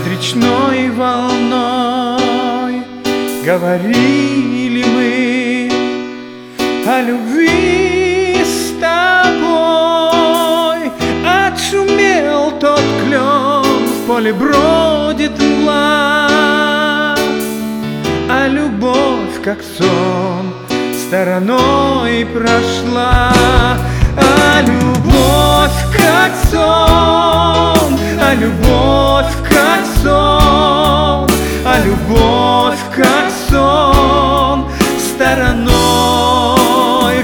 речной волной говорили мы о любви с тобой. Отшумел тот клен, в поле бродит мгла, а любовь, как сон, стороной прошла. А любовь, как сон, а любовь, как сон, а любовь, как сон, стороной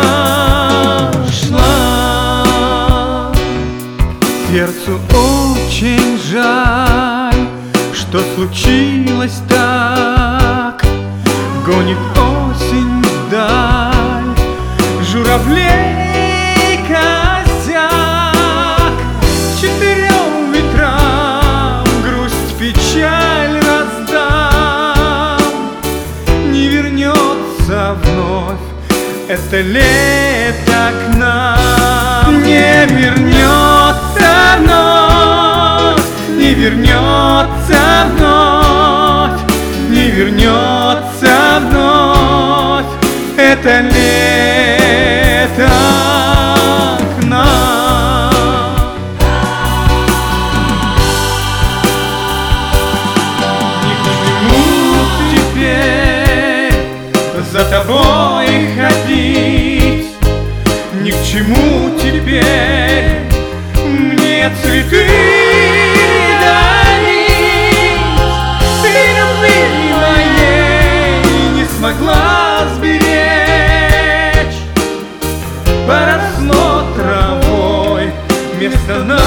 прошла. Сердцу очень жаль, что случилось так. Гонит осень вдаль журавлей костяк. Четырем ветрам грусть, печаль раздам. Не вернется вновь это лето к нам. Не вернется вновь, не вернется вновь, не вернется вновь это лето к нам. Ни к чему теперь за тобой ходить, ни к чему теперь мне цветы смогла сберечь. Поросло травой вместо нас.